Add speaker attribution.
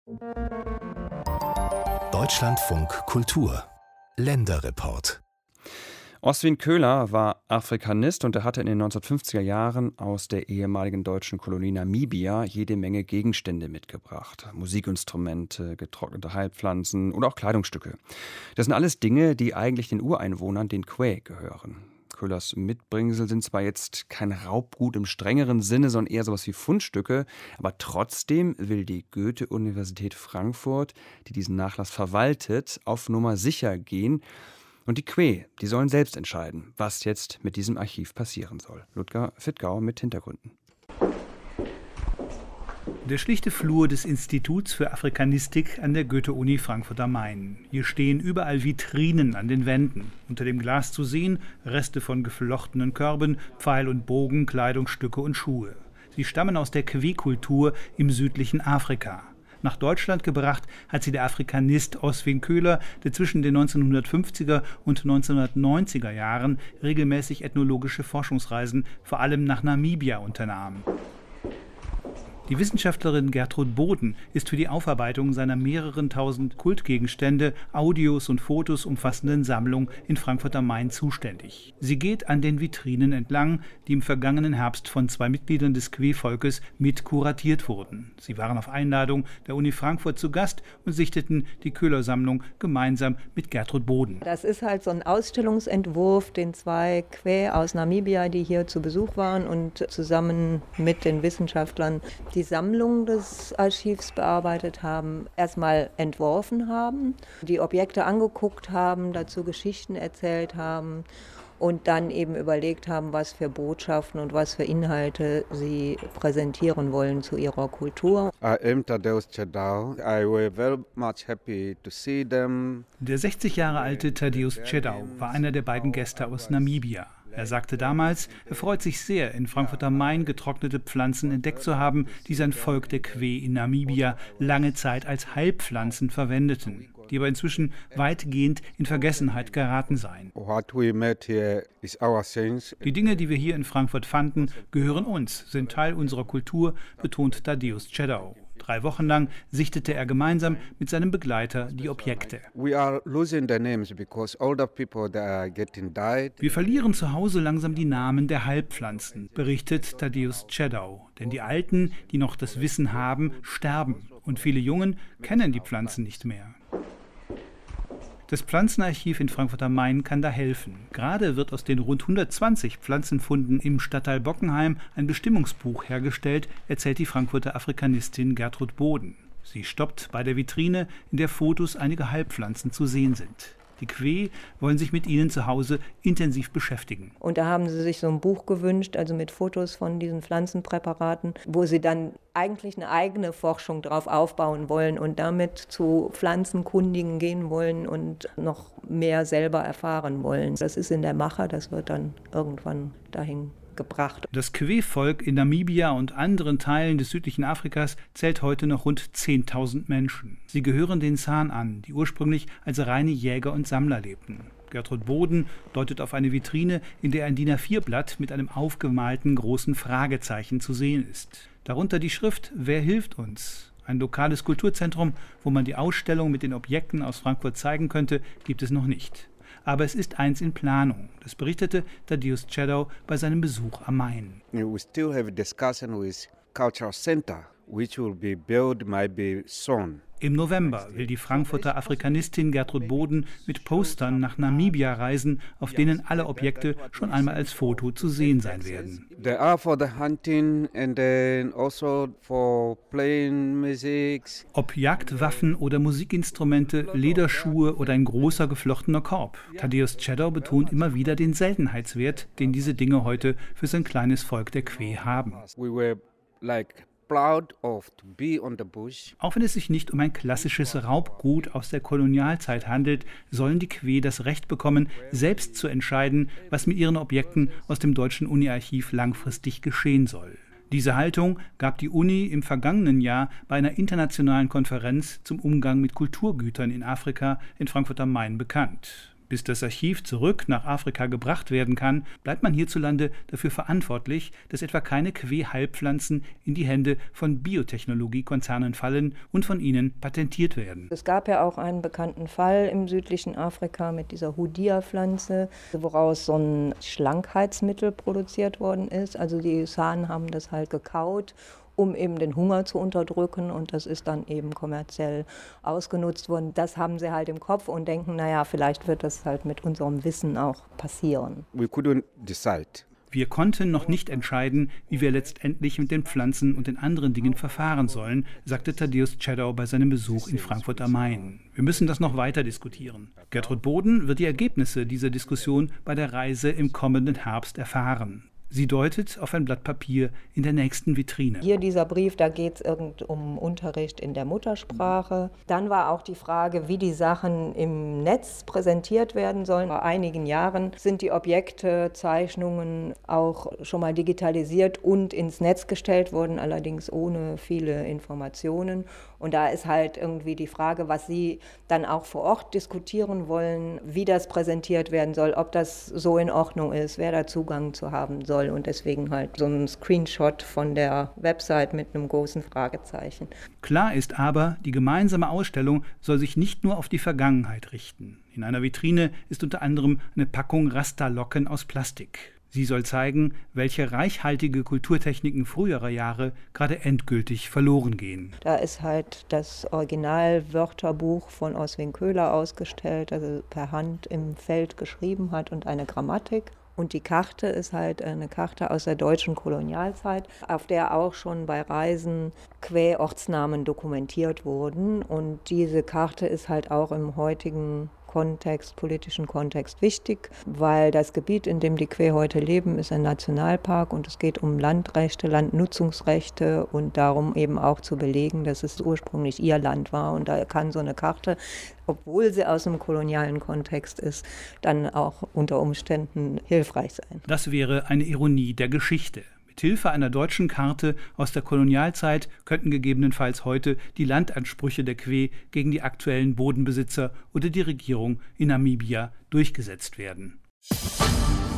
Speaker 1: Deutschlandfunk Kultur Länderreport.
Speaker 2: Oswin Köhler war Afrikanist und er hatte in den 1950er Jahren aus der ehemaligen deutschen Kolonie Namibia jede Menge Gegenstände mitgebracht. Musikinstrumente, getrocknete Heilpflanzen und auch Kleidungsstücke. Das sind alles Dinge, die eigentlich den Ureinwohnern, den Kwe, gehören. Köhlers Mitbringsel sind zwar jetzt kein Raubgut im strengeren Sinne, sondern eher sowas wie Fundstücke, aber trotzdem will die Goethe-Universität Frankfurt, die diesen Nachlass verwaltet, auf Nummer sicher gehen. Und die Kwe, die sollen selbst entscheiden, was jetzt mit diesem Archiv passieren soll. Ludger Fittgau mit Hintergründen.
Speaker 3: Der schlichte Flur des Instituts für Afrikanistik an der Goethe-Uni Frankfurt am Main. Hier stehen überall Vitrinen an den Wänden. Unter dem Glas zu sehen Reste von geflochtenen Körben, Pfeil und Bogen, Kleidungsstücke und Schuhe. Sie stammen aus der Kwe-Kultur im südlichen Afrika. Nach Deutschland gebracht hat sie der Afrikanist Oswin Köhler, der zwischen den 1950er und 1990er Jahren regelmäßig ethnologische Forschungsreisen vor allem nach Namibia unternahm. Die Wissenschaftlerin Gertrud Boden ist für die Aufarbeitung seiner mehreren tausend Kultgegenstände, Audios und Fotos umfassenden Sammlung in Frankfurt am Main zuständig. Sie geht an den Vitrinen entlang, die im vergangenen Herbst von 2 Mitgliedern des Kwe-Volkes mit kuratiert wurden. Sie waren auf Einladung der Uni Frankfurt zu Gast und sichteten die Köhler-Sammlung gemeinsam mit Gertrud Boden.
Speaker 4: Das ist halt so ein Ausstellungsentwurf, den 2 Kwe aus Namibia, die hier zu Besuch waren und zusammen mit den Wissenschaftlern die Sammlung des Archivs bearbeitet haben, erstmal entworfen haben, die Objekte angeguckt haben, dazu Geschichten erzählt haben und dann eben überlegt haben, was für Botschaften und was für Inhalte sie präsentieren wollen zu ihrer Kultur.
Speaker 5: I am Tadeusz Chedau. I was very much happy to see them.
Speaker 3: Der 60 Jahre alte Tadeusz Chedau war einer der beiden Gäste aus Namibia. Er sagte damals, er freut sich sehr, in Frankfurt am Main getrocknete Pflanzen entdeckt zu haben, die sein Volk der Kwe in Namibia lange Zeit als Heilpflanzen verwendeten, die aber inzwischen weitgehend in Vergessenheit geraten seien. Die Dinge, die wir hier in Frankfurt fanden, gehören uns, sind Teil unserer Kultur, betont Tadeusz Chedau. 3 Wochen lang sichtete er gemeinsam mit seinem Begleiter die Objekte. Wir verlieren zu Hause langsam die Namen der Heilpflanzen, berichtet Tadeusz Chedau. Denn die Alten, die noch das Wissen haben, sterben. Und viele Jungen kennen die Pflanzen nicht mehr. Das Pflanzenarchiv in Frankfurt am Main kann da helfen. Gerade wird aus den rund 120 Pflanzenfunden im Stadtteil Bockenheim ein Bestimmungsbuch hergestellt, erzählt die Frankfurter Afrikanistin Gertrud Boden. Sie stoppt bei der Vitrine, in der Fotos einiger Heilpflanzen zu sehen sind. Die Kwe wollen sich mit ihnen zu Hause intensiv beschäftigen.
Speaker 4: Und da haben sie sich so ein Buch gewünscht, also mit Fotos von diesen Pflanzenpräparaten, wo sie dann eigentlich eine eigene Forschung drauf aufbauen wollen und damit zu Pflanzenkundigen gehen wollen und noch mehr selber erfahren wollen. Das ist in der Mache, das wird dann irgendwann dahin gebracht.
Speaker 3: Das Kwe-Volk in Namibia und anderen Teilen des südlichen Afrikas zählt heute noch rund 10.000 Menschen. Sie gehören den San an, die ursprünglich als reine Jäger und Sammler lebten. Gertrud Boden deutet auf eine Vitrine, in der ein DIN A4-Blatt mit einem aufgemalten großen Fragezeichen zu sehen ist. Darunter die Schrift »Wer hilft uns?« Ein lokales Kulturzentrum, wo man die Ausstellung mit den Objekten aus Frankfurt zeigen könnte, gibt es noch nicht. Aber es ist eins in Planung. Das berichtete Tadeusz Chedau bei seinem Besuch am Main.
Speaker 5: We still have a discussion with Cultural Center, which will be built maybe soon.
Speaker 3: Im November will die Frankfurter Afrikanistin Gertrud Boden mit Postern nach Namibia reisen, auf denen alle Objekte schon einmal als Foto zu sehen sein werden.
Speaker 5: They are for the hunting and then also for playing music.
Speaker 3: Ob Jagdwaffen oder Musikinstrumente, Lederschuhe oder ein großer geflochtener Korb. Tadeusz Chedau betont immer wieder den Seltenheitswert, den diese Dinge heute für sein kleines Volk der Kwe haben.
Speaker 5: We were like proud of to be on the bush.
Speaker 3: Auch wenn es sich nicht um ein klassisches Raubgut aus der Kolonialzeit handelt, sollen die Kwe das Recht bekommen, selbst zu entscheiden, was mit ihren Objekten aus dem Deutschen Uni-Archiv langfristig geschehen soll. Diese Haltung gab die Uni im vergangenen Jahr bei einer internationalen Konferenz zum Umgang mit Kulturgütern in Afrika in Frankfurt am Main bekannt. Bis das Archiv zurück nach Afrika gebracht werden kann, bleibt man hierzulande dafür verantwortlich, dass etwa keine Kwe-Heilpflanzen in die Hände von Biotechnologiekonzernen fallen und von ihnen patentiert werden.
Speaker 4: Es gab ja auch einen bekannten Fall im südlichen Afrika mit dieser Hudia-Pflanze, woraus so ein Schlankheitsmittel produziert worden ist. Also die San haben das halt gekaut, um eben den Hunger zu unterdrücken, und das ist dann eben kommerziell ausgenutzt worden. Das haben sie halt im Kopf und denken, naja, vielleicht wird das halt mit unserem Wissen auch passieren.
Speaker 5: We couldn't decide.
Speaker 3: Wir konnten noch nicht entscheiden, wie wir letztendlich mit den Pflanzen und den anderen Dingen verfahren sollen, sagte Tadeusz Czedau bei seinem Besuch in Frankfurt am Main. Wir müssen das noch weiter diskutieren. Gertrud Boden wird die Ergebnisse dieser Diskussion bei der Reise im kommenden Herbst erfahren. Sie deutet auf ein Blatt Papier in der nächsten Vitrine.
Speaker 4: Hier dieser Brief, da geht es um Unterricht in der Muttersprache. Dann war auch die Frage, wie die Sachen im Netz präsentiert werden sollen. Vor einigen Jahren sind die Objekte, Zeichnungen auch schon mal digitalisiert und ins Netz gestellt worden, allerdings ohne viele Informationen. Und da ist halt irgendwie die Frage, was Sie dann auch vor Ort diskutieren wollen, wie das präsentiert werden soll, ob das so in Ordnung ist, wer da Zugang zu haben soll. Und deswegen halt so ein Screenshot von der Website mit einem großen Fragezeichen.
Speaker 3: Klar ist aber, die gemeinsame Ausstellung soll sich nicht nur auf die Vergangenheit richten. In einer Vitrine ist unter anderem eine Packung Rasta-Locken aus Plastik. Sie soll zeigen, welche reichhaltige Kulturtechniken früherer Jahre gerade endgültig verloren gehen.
Speaker 4: Da ist halt das Originalwörterbuch von Oswin Köhler ausgestellt, das er per Hand im Feld geschrieben hat, und eine Grammatik. Und die Karte ist halt eine Karte aus der deutschen Kolonialzeit, auf der auch schon bei Reisen Kwe-Ortsnamen dokumentiert wurden. Und diese Karte ist halt auch im heutigen politischen Kontext wichtig, weil das Gebiet, in dem die Kwe heute leben, ist ein Nationalpark, und es geht um Landrechte, Landnutzungsrechte und darum eben auch zu belegen, dass es ursprünglich ihr Land war. Und da kann so eine Karte, obwohl sie aus einem kolonialen Kontext ist, dann auch unter Umständen hilfreich sein.
Speaker 3: Das wäre eine Ironie der Geschichte. Mit Hilfe einer deutschen Karte aus der Kolonialzeit könnten gegebenenfalls heute die Landansprüche der Kwe gegen die aktuellen Bodenbesitzer oder die Regierung in Namibia durchgesetzt werden.